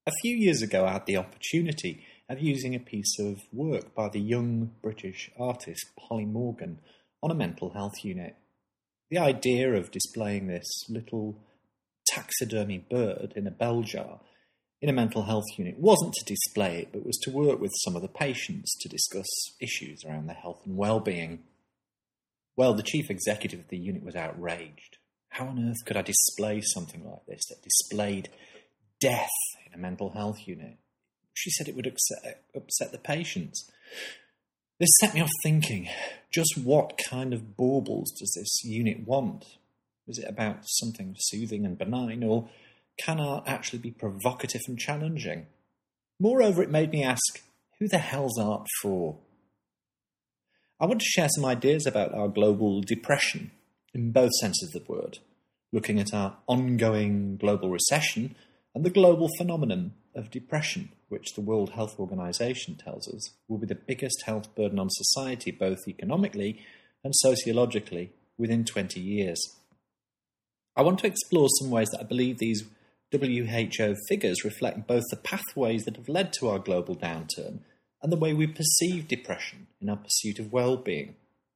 A few years ago, I had the opportunity of using a piece of work by the young British artist Polly Morgan on a mental health unit. The idea of displaying this little taxidermy bird in a bell jar in a mental health unit wasn't to display it, but was to work with some of the patients to discuss issues around their health and well-being. Well, the chief executive of the unit was outraged. How on earth could I display something like this that displayed death in a mental health unit? She said it would upset the patients. This set me off thinking, just what kind of baubles does this unit want? Is it about something soothing and benign, or can art actually be provocative and challenging? Moreover, it made me ask, who the hell's art for? I want to share some ideas about our global depression, in both senses of the word, looking at our ongoing global recession and the global phenomenon of depression, which the World Health Organization tells us will be the biggest health burden on society, both economically and sociologically, within 20 years. I want to explore some ways that I believe these WHO figures reflect both the pathways that have led to our global downturn and the way we perceive depression in our pursuit of well-being.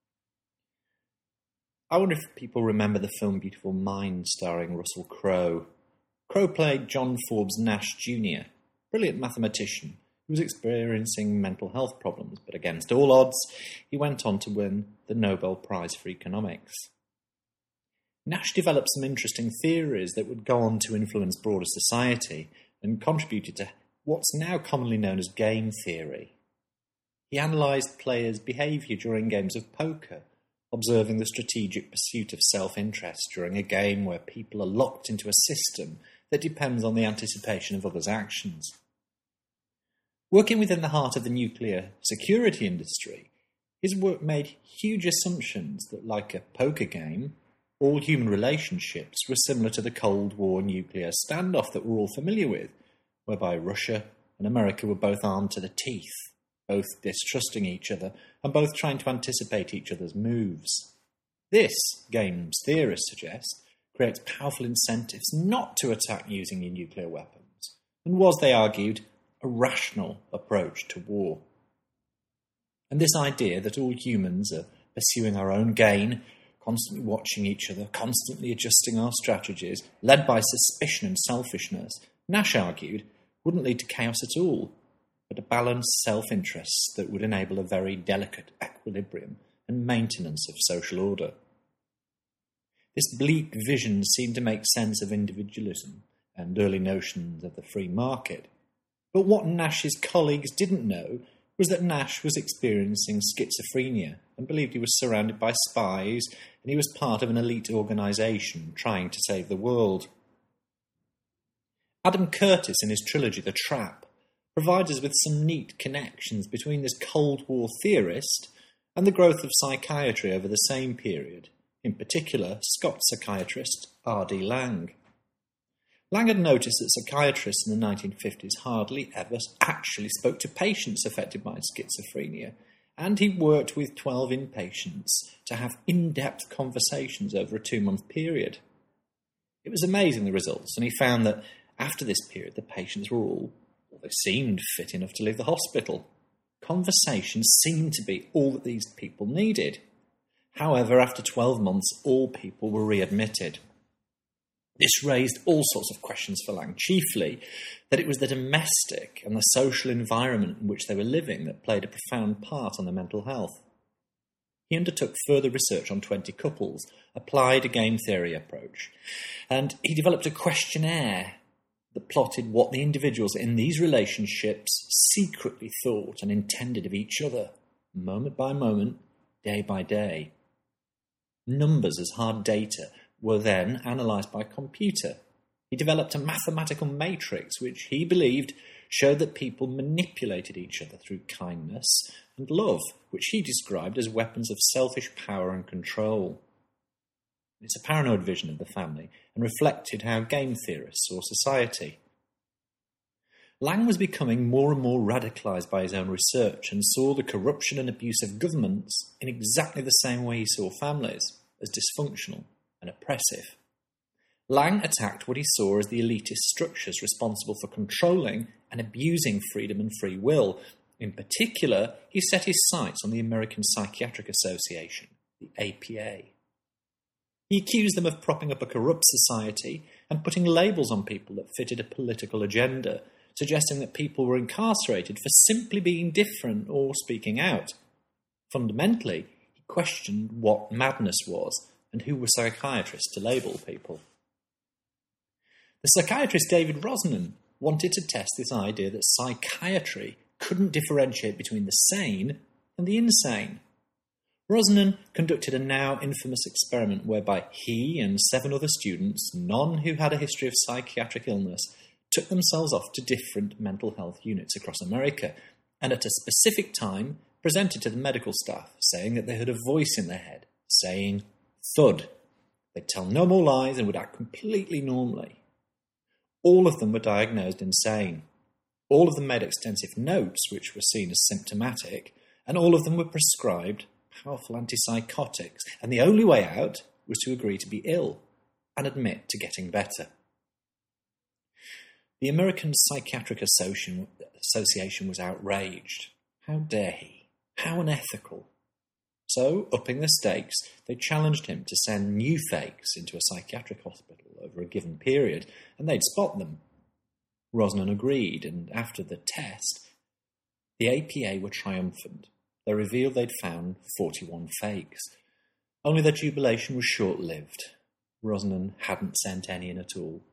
I wonder if people remember the film Beautiful Mind starring Russell Crowe. Crowe played John Forbes Nash Jr., brilliant mathematician who was experiencing mental health problems, but against all odds, he went on to win the Nobel Prize for Economics. Nash developed some interesting theories that would go on to influence broader society and contributed to what's now commonly known as game theory. He analysed players' behaviour during games of poker, observing the strategic pursuit of self-interest during a game where people are locked into a system that depends on the anticipation of others' actions. Working within the heart of the nuclear security industry, his work made huge assumptions that, like a poker game, all human relationships were similar to the Cold War nuclear standoff that we're all familiar with, whereby Russia and America were both armed to the teeth, both distrusting each other and both trying to anticipate each other's moves. This, games theorists suggest, creates powerful incentives not to attack using nuclear weapons, and was, they argued, a rational approach to war. And this idea that all humans are pursuing our own gain, constantly watching each other, constantly adjusting our strategies, led by suspicion and selfishness, Nash argued, wouldn't lead to chaos at all, but a balanced self-interest that would enable a very delicate equilibrium and maintenance of social order. This bleak vision seemed to make sense of individualism and early notions of the free market. But what Nash's colleagues didn't know was that Nash was experiencing schizophrenia and believed he was surrounded by spies and he was part of an elite organisation trying to save the world. Adam Curtis, in his trilogy The Trap, provides us with some neat connections between this Cold War theorist and the growth of psychiatry over the same period, in particular Scots psychiatrist R.D. Laing. Laing had noticed that psychiatrists in the 1950s hardly ever actually spoke to patients affected by schizophrenia, and he worked with 12 inpatients to have in-depth conversations over a 2-month period. It was amazing, the results, and he found that after this period the patients were all, they seemed fit enough to leave the hospital. Conversations seemed to be all that these people needed. However, after 12 months, all people were readmitted. This raised all sorts of questions for Laing, chiefly that it was the domestic and the social environment in which they were living that played a profound part on their mental health. He undertook further research on 20 couples, applied a game theory approach, and he developed a questionnaire that plotted what the individuals in these relationships secretly thought and intended of each other, moment by moment, day by day. Numbers as hard data were then analysed by a computer. He developed a mathematical matrix which he believed showed that people manipulated each other through kindness and love, which he described as weapons of selfish power and control. It's a paranoid vision of the family and reflected how game theorists saw society. Laing was becoming more and more radicalised by his own research and saw the corruption and abuse of governments in exactly the same way he saw families, as dysfunctional and oppressive. Lang attacked what he saw as the elitist structures responsible for controlling and abusing freedom and free will. In particular, he set his sights on the American Psychiatric Association, the APA. He accused them of propping up a corrupt society and putting labels on people that fitted a political agenda, suggesting that people were incarcerated for simply being different or speaking out. Fundamentally, he questioned what madness was and who were psychiatrists to label people. The psychiatrist David Rosnin wanted to test this idea that psychiatry couldn't differentiate between the sane and the insane. Rosnin conducted a now infamous experiment whereby he and 7 other students, none who had a history of psychiatric illness, took themselves off to different mental health units across America and at a specific time presented to the medical staff, saying that they had a voice in their head, saying thud. They'd tell no more lies and would act completely normally. All of them were diagnosed insane. All of them made extensive notes, which were seen as symptomatic, and all of them were prescribed powerful antipsychotics, and the only way out was to agree to be ill and admit to getting better. The American Psychiatric Association was outraged. How dare he? How unethical. So, upping the stakes, they challenged him to send new fakes into a psychiatric hospital over a given period, and they'd spot them. Rosnin agreed, and after the test, the APA were triumphant. They revealed they'd found 41 fakes. Only their jubilation was short-lived. Rosnin hadn't sent any in at all.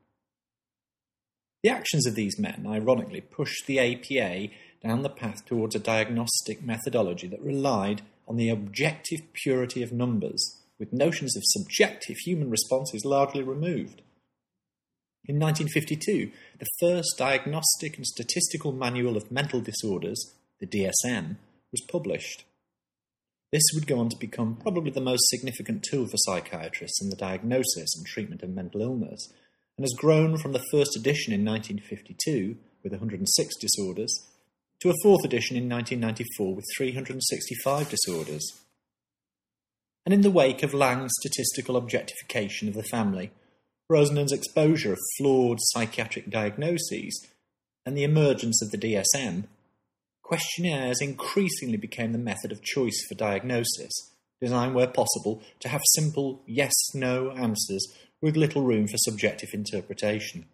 The actions of these men, ironically, pushed the APA down the path towards a diagnostic methodology that relied on the objective purity of numbers, with notions of subjective human responses largely removed. In 1952, the first Diagnostic and Statistical Manual of Mental Disorders, the DSM, was published. This would go on to become probably the most significant tool for psychiatrists in the diagnosis and treatment of mental illness, and has grown from the first edition in 1952, with 106 disorders, to a fourth edition in 1994 with 365 disorders. And in the wake of Lang's statistical objectification of the family, Rosnin's exposure of flawed psychiatric diagnoses, and the emergence of the DSM, questionnaires increasingly became the method of choice for diagnosis, designed where possible to have simple yes-no answers with little room for subjective interpretation.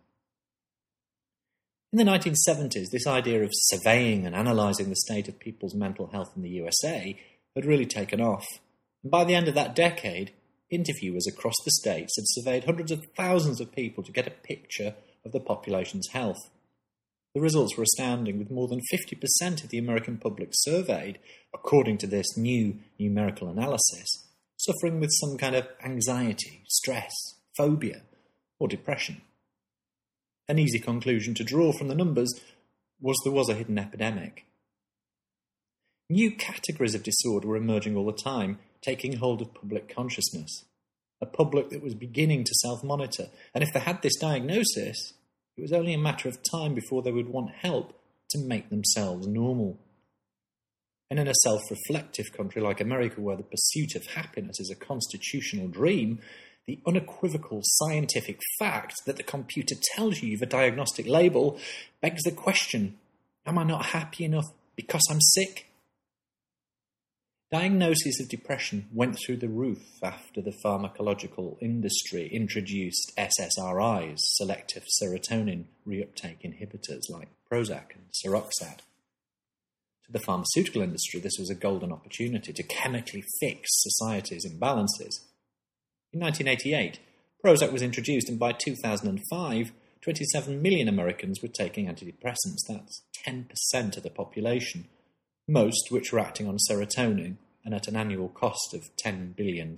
In the 1970s, this idea of surveying and analysing the state of people's mental health in the USA had really taken off, and by the end of that decade, interviewers across the states had surveyed hundreds of thousands of people to get a picture of the population's health. The results were astounding, with more than 50% of the American public surveyed, according to this new numerical analysis, suffering with some kind of anxiety, stress, phobia, or depression. An easy conclusion to draw from the numbers was there was a hidden epidemic. New categories of disorder were emerging all the time, taking hold of public consciousness. A public that was beginning to self-monitor, and if they had this diagnosis, it was only a matter of time before they would want help to make themselves normal. And in a self-reflective country like America, where the pursuit of happiness is a constitutional dream, the unequivocal scientific fact that the computer tells you you've a diagnostic label begs the question, am I not happy enough because I'm sick? Diagnoses of depression went through the roof after the pharmacological industry introduced SSRIs, selective serotonin reuptake inhibitors like Prozac and Seroxat. To the pharmaceutical industry, this was a golden opportunity to chemically fix society's imbalances. In 1988, Prozac was introduced, and by 2005, 27 million Americans were taking antidepressants. That's 10% of the population, most which were acting on serotonin and at an annual cost of $10 billion.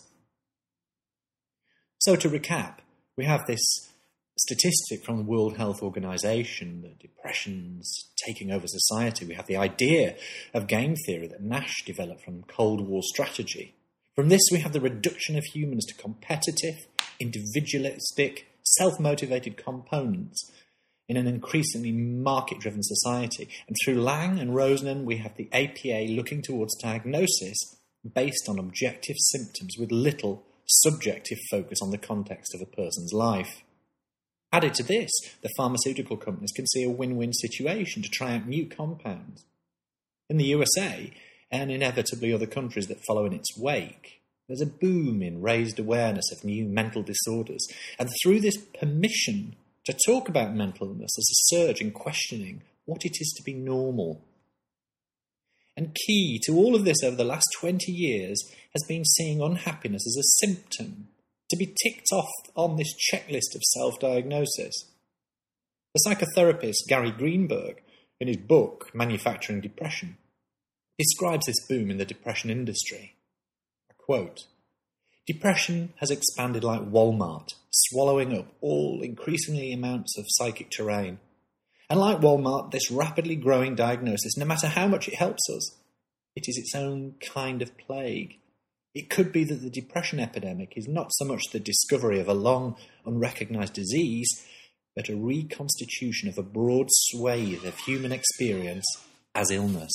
So to recap, we have this statistic from the World Health Organization that depression's taking over society. We have the idea of game theory that Nash developed from Cold War strategy. From this, we have the reduction of humans to competitive, individualistic, self-motivated components in an increasingly market-driven society. And through Lang and Rosnin, we have the APA looking towards diagnosis based on objective symptoms with little subjective focus on the context of a person's life. Added to this, the pharmaceutical companies can see a win-win situation to try out new compounds. In the USA, and inevitably other countries that follow in its wake, there's a boom in raised awareness of new mental disorders, and through this permission to talk about mental illness, there's a surge in questioning what it is to be normal. And key to all of this over the last 20 years has been seeing unhappiness as a symptom, to be ticked off on this checklist of self-diagnosis. The psychotherapist Gary Greenberg, in his book Manufacturing Depression, describes this boom in the depression industry. I quote, "Depression has expanded like Walmart, swallowing up all increasingly amounts of psychic terrain. And like Walmart, this rapidly growing diagnosis, no matter how much it helps us, it is its own kind of plague. It could be that the depression epidemic is not so much the discovery of a long, unrecognised disease, but a reconstitution of a broad swathe of human experience as illness."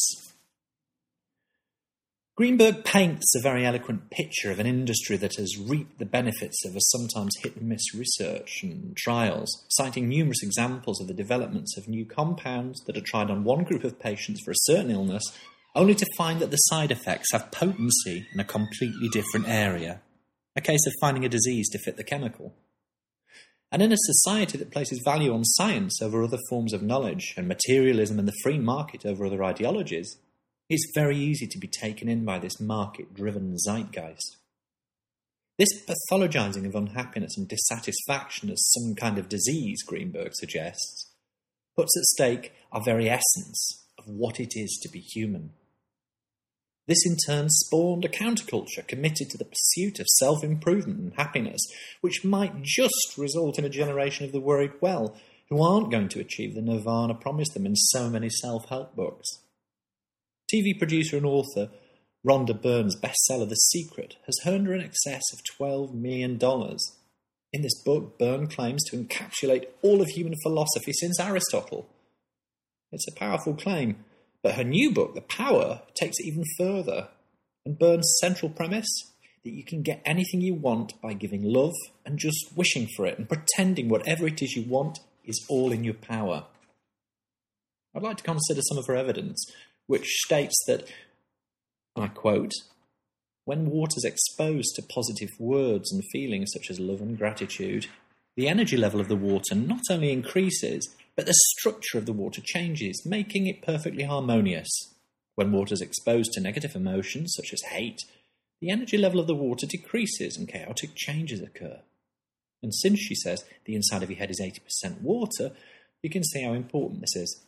Greenberg paints a very eloquent picture of an industry that has reaped the benefits of a sometimes hit-and-miss research and trials, citing numerous examples of the developments of new compounds that are tried on one group of patients for a certain illness, only to find that the side effects have potency in a completely different area. A case of finding a disease to fit the chemical. And in a society that places value on science over other forms of knowledge, and materialism and the free market over other ideologies, it's very easy to be taken in by this market-driven zeitgeist. This pathologizing of unhappiness and dissatisfaction as some kind of disease, Greenberg suggests, puts at stake our very essence of what it is to be human. This in turn spawned a counterculture committed to the pursuit of self-improvement and happiness, which might just result in a generation of the worried well, who aren't going to achieve the nirvana promised them in so many self-help books. TV producer and author Rhonda Byrne's bestseller The Secret has earned her in excess of $12 million. In this book, Byrne claims to encapsulate all of human philosophy since Aristotle. It's a powerful claim, but her new book, The Power, takes it even further. And Byrne's central premise? That you can get anything you want by giving love and just wishing for it and pretending whatever it is you want is all in your power. I'd like to consider some of her evidence, which states that, I quote, "When water's exposed to positive words and feelings such as love and gratitude, the energy level of the water not only increases, but the structure of the water changes, making it perfectly harmonious. When water's exposed to negative emotions such as hate, the energy level of the water decreases and chaotic changes occur. And since," she says, "the inside of your head is 80% water, you can see how important this is."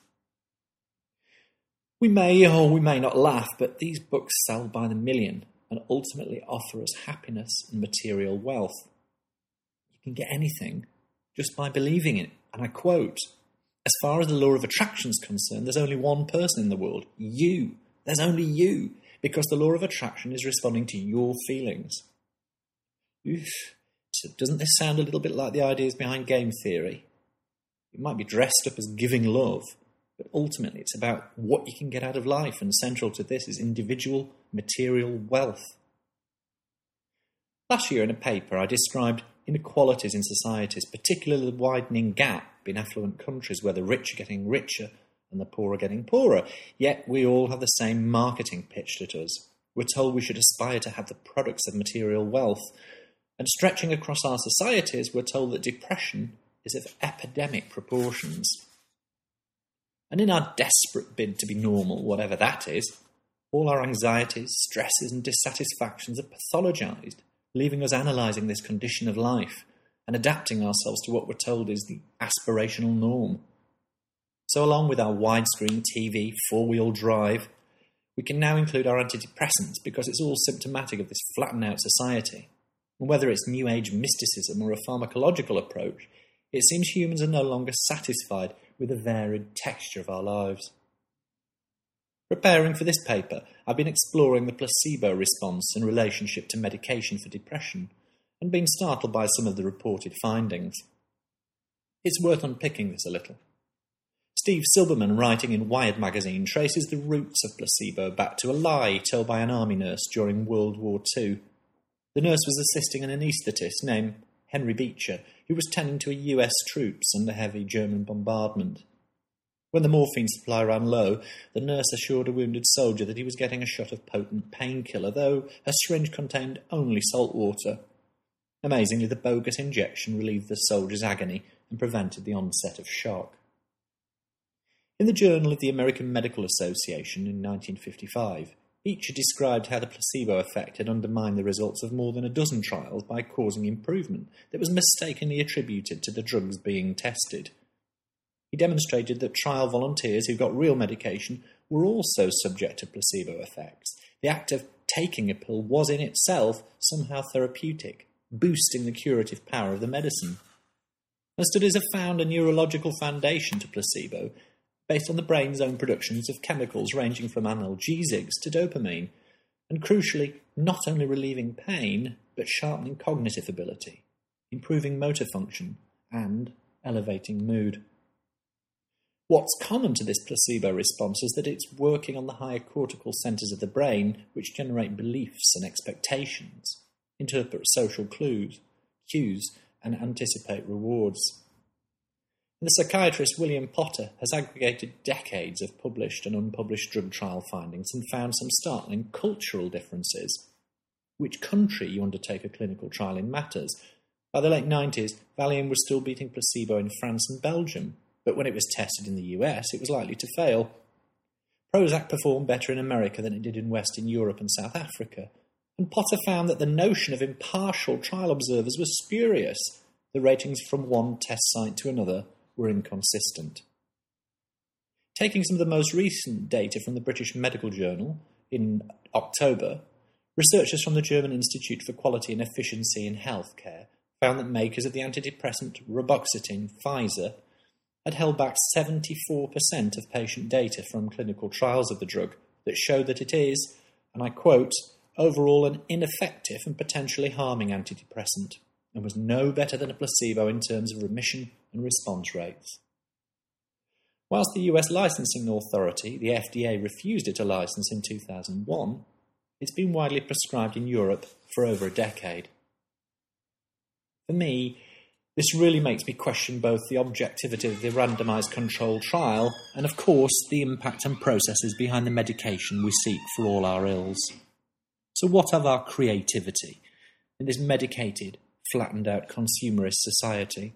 We may or we may not laugh, but these books sell by the million and ultimately offer us happiness and material wealth. You can get anything just by believing in it. And I quote, "As far as the law of attraction is concerned, there's only one person in the world, you. There's only you, because the law of attraction is responding to your feelings." Oof. So doesn't this sound a little bit like the ideas behind game theory? It might be dressed up as giving love, but ultimately it's about what you can get out of life, and central to this is individual material wealth. Last year in a paper I described inequalities in societies, particularly the widening gap in affluent countries where the rich are getting richer and the poor are getting poorer, yet we all have the same marketing pitched at us. We're told we should aspire to have the products of material wealth, and stretching across our societies we're told that depression is of epidemic proportions. And in our desperate bid to be normal, whatever that is, all our anxieties, stresses and dissatisfactions are pathologized, leaving us analysing this condition of life and adapting ourselves to what we're told is the aspirational norm. So along with our widescreen TV, four-wheel drive, we can now include our antidepressants because it's all symptomatic of this flattened-out society. And whether it's New Age mysticism or a pharmacological approach, it seems humans are no longer satisfied with the varied texture of our lives. Preparing for this paper, I've been exploring the placebo response in relationship to medication for depression and been startled by some of the reported findings. It's worth unpicking this a little. Steve Silberman, writing in Wired magazine, traces the roots of placebo back to a lie told by an army nurse during World War II. The nurse was assisting an anaesthetist named Henry Beecher, who was tending to US troops under heavy German bombardment. When the morphine supply ran low, the nurse assured a wounded soldier that he was getting a shot of potent painkiller, though a syringe contained only salt water. Amazingly, the bogus injection relieved the soldier's agony and prevented the onset of shock. In the Journal of the American Medical Association in 1955, Beecher described how the placebo effect had undermined the results of more than a dozen trials by causing improvement that was mistakenly attributed to the drugs being tested. He demonstrated that trial volunteers who got real medication were also subject to placebo effects. The act of taking a pill was in itself somehow therapeutic, boosting the curative power of the medicine. And studies have found a neurological foundation to placebo based on the brain's own productions of chemicals ranging from analgesics to dopamine, and crucially, not only relieving pain, but sharpening cognitive ability, improving motor function, and elevating mood. What's common to this placebo response is that it's working on the higher cortical centres of the brain, which generate beliefs and expectations, interpret social cues, and anticipate rewards. The psychiatrist William Potter has aggregated decades of published and unpublished drug trial findings and found some startling cultural differences. Which country you undertake a clinical trial in matters. By the late 90s, Valium was still beating placebo in France and Belgium, but when it was tested in the US, it was likely to fail. Prozac performed better in America than it did in Western Europe and South Africa, and Potter found that the notion of impartial trial observers was spurious. The ratings from one test site to another were inconsistent. Taking some of the most recent data from the British Medical Journal in October, researchers from the German Institute for Quality and Efficiency in Healthcare found that makers of the antidepressant Reboxetine, Pfizer, had held back 74% of patient data from clinical trials of the drug that showed that it is, and I quote, overall an ineffective and potentially harming antidepressant, and was no better than a placebo in terms of remission and response rates. Whilst the US licensing authority, the FDA, refused it a license in 2001, it's been widely prescribed in Europe for over a decade. For me, this really makes me question both the objectivity of the randomised controlled trial and, of course, the impact and processes behind the medication we seek for all our ills. So what of our creativity in this medicated, flattened-out consumerist society?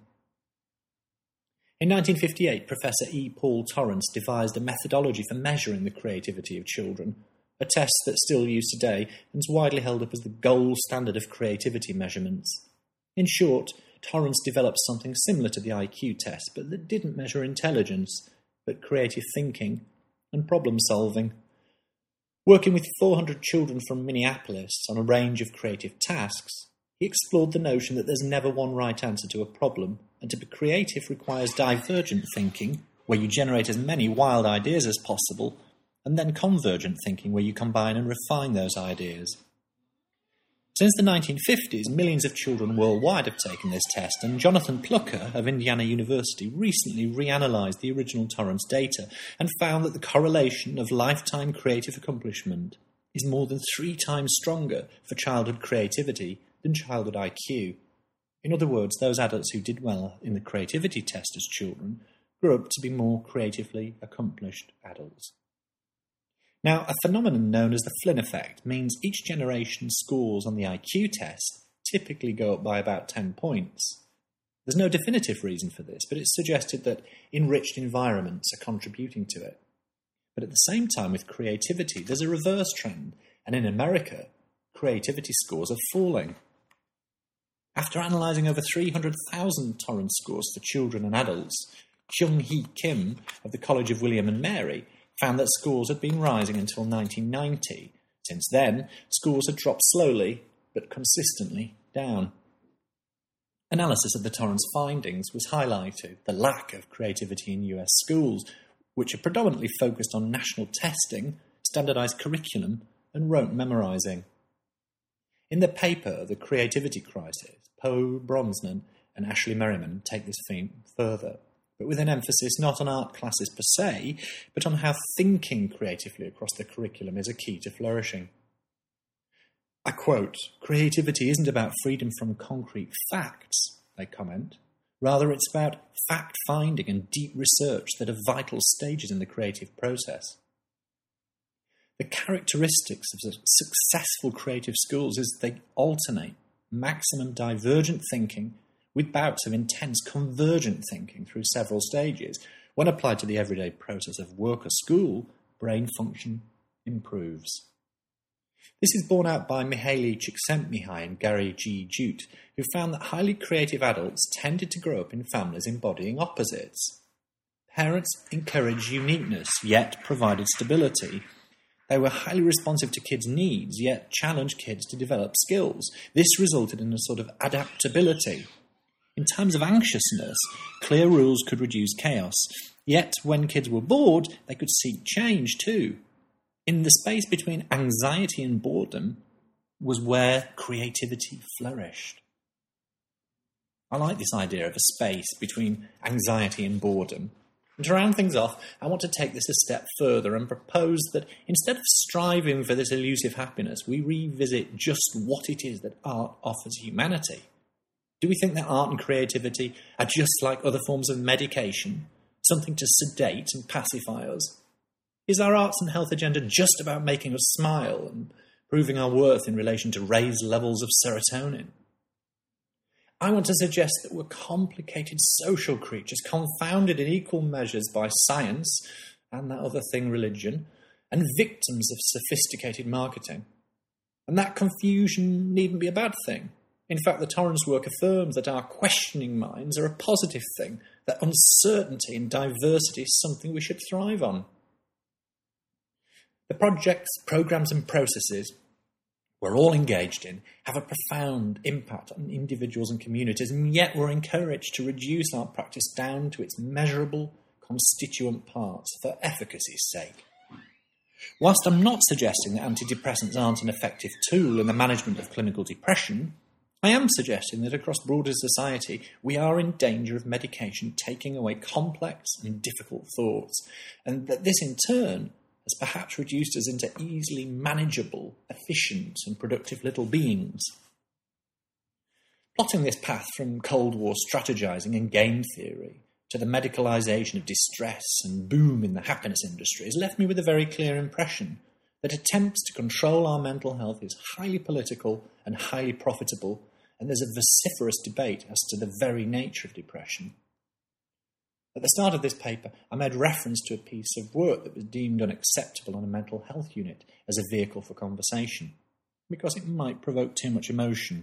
In 1958, Professor E. Paul Torrance devised a methodology for measuring the creativity of children, a test that's still used today and is widely held up as the gold standard of creativity measurements. In short, Torrance developed something similar to the IQ test, but that didn't measure intelligence, but creative thinking and problem-solving. Working with 400 children from Minneapolis on a range of creative tasks, he explored the notion that there's never one right answer to a problem, and to be creative requires divergent thinking, where you generate as many wild ideas as possible, and then convergent thinking, where you combine and refine those ideas. Since the 1950s, millions of children worldwide have taken this test, and Jonathan Plucker of Indiana University recently reanalyzed the original Torrance data and found that the correlation of lifetime creative accomplishment is more than 3 times stronger for childhood creativity than childhood IQ. In other words, those adults who did well in the creativity test as children grew up to be more creatively accomplished adults. Now, a phenomenon known as the Flynn effect means each generation scores on the IQ test typically go up by about 10 points. There's no definitive reason for this, but it's suggested that enriched environments are contributing to it. But at the same time with creativity, there's a reverse trend, and in America, creativity scores are falling. After analysing over 300,000 Torrance scores for children and adults, Kyung-hee Kim of the College of William and Mary found that scores had been rising until 1990. Since then, scores had dropped slowly but consistently down. Analysis of the Torrance findings was highlighted the lack of creativity in US schools, which are predominantly focused on national testing, standardised curriculum, and rote memorising. In the paper, The Creativity Crisis, Poe Bronsnan and Ashley Merriman take this theme further, but with an emphasis not on art classes per se, but on how thinking creatively across the curriculum is a key to flourishing. I quote, "Creativity isn't about freedom from concrete facts," they comment. Rather, it's about fact-finding and deep research that are vital stages in the creative process. The characteristics of successful creative schools is they alternate maximum divergent thinking with bouts of intense convergent thinking through several stages. When applied to the everyday process of work or school, brain function improves. This is borne out by Mihaly Csikszentmihalyi and Gary G. Jute, who found that highly creative adults tended to grow up in families embodying opposites. Parents encouraged uniqueness, yet provided stability. They were highly responsive to kids' needs, yet challenged kids to develop skills. This resulted in a sort of adaptability. In times of anxiousness, clear rules could reduce chaos. Yet when kids were bored, they could seek change too. In the space between anxiety and boredom was where creativity flourished. I like this idea of a space between anxiety and boredom. And to round things off, I want to take this a step further and propose that instead of striving for this elusive happiness, we revisit just what it is that art offers humanity. Do we think that art and creativity are just like other forms of medication, something to sedate and pacify us? Is our arts and health agenda just about making us smile and proving our worth in relation to raised levels of serotonin? I want to suggest that we're complicated social creatures, confounded in equal measures by science and that other thing, religion, and victims of sophisticated marketing. And that confusion needn't be a bad thing. In fact, the Torrance work affirms that our questioning minds are a positive thing, that uncertainty and diversity is something we should thrive on. The projects, programs and processes we're all engaged in have a profound impact on individuals and communities, and yet we're encouraged to reduce our practice down to its measurable constituent parts for efficacy's sake. Whilst I'm not suggesting that antidepressants aren't an effective tool in the management of clinical depression, I am suggesting that across broader society we are in danger of medication taking away complex and difficult thoughts, and that this in turn has perhaps reduced us into easily manageable, efficient and productive little beings. Plotting this path from Cold War strategizing and game theory to the medicalisation of distress and boom in the happiness industry has left me with a very clear impression that attempts to control our mental health is highly political and highly profitable, and there's a vociferous debate as to the very nature of depression. At the start of this paper, I made reference to a piece of work that was deemed unacceptable on a mental health unit as a vehicle for conversation, because it might provoke too much emotion.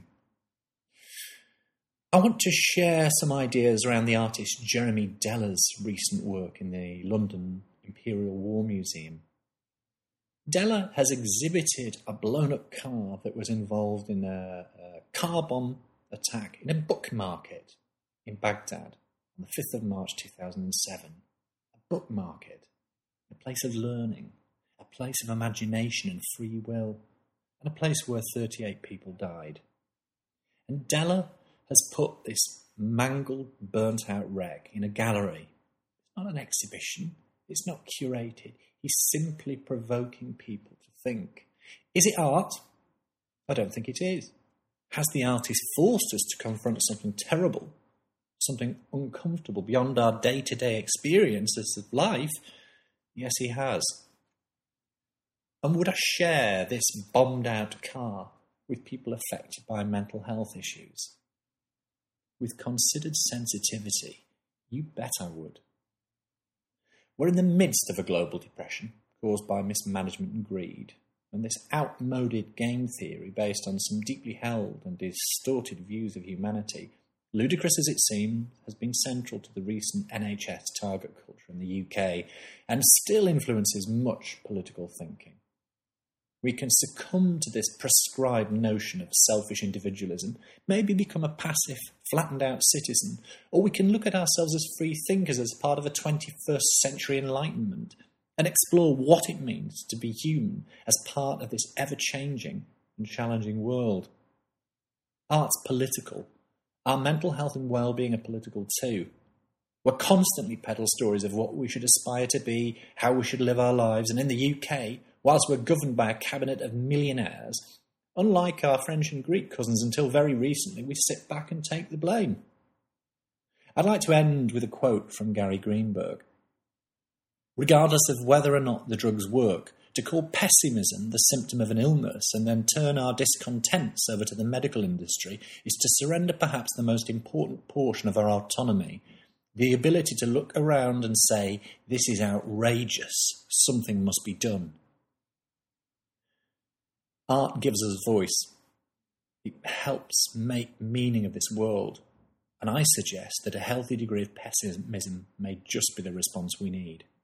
I want to share some ideas around the artist Jeremy Deller's recent work in the London Imperial War Museum. Deller has exhibited a blown-up car that was involved in a car bomb attack in a book market in Baghdad on the 5th of March 2007. A book market, a place of learning, a place of imagination and free will, and a place where 38 people died. And Deller has put this mangled, burnt-out wreck in a gallery. It's not an exhibition. It's not curated. He's simply provoking people to think. Is it art? I don't think it is. Has the artist forced us to confront something terrible, something uncomfortable beyond our day-to-day experiences of life? Yes, he has. And would I share this bombed-out car with people affected by mental health issues? With considered sensitivity, you bet I would. We're in the midst of a global depression caused by mismanagement and greed, and this outmoded game theory based on some deeply held and distorted views of humanity, ludicrous as it seems, has been central to the recent NHS target culture in the UK and still influences much political thinking. We can succumb to this prescribed notion of selfish individualism, maybe become a passive, flattened-out citizen, or we can look at ourselves as free thinkers as part of a 21st century enlightenment and explore what it means to be human as part of this ever-changing and challenging world. Art's political. Our mental health and well-being are political too. We're constantly peddle stories of what we should aspire to be, how we should live our lives, and in the UK, whilst we're governed by a cabinet of millionaires, Unlike our French and Greek cousins, until very recently, we sit back and take the blame. I'd like to end with a quote from Gary Greenberg. Regardless of whether or not the drugs work, to call pessimism the symptom of an illness and then turn our discontents over to the medical industry is to surrender perhaps the most important portion of our autonomy, the ability to look around and say, this is outrageous, something must be done. Art gives us voice. It helps make meaning of this world. And I suggest that a healthy degree of pessimism may just be the response we need.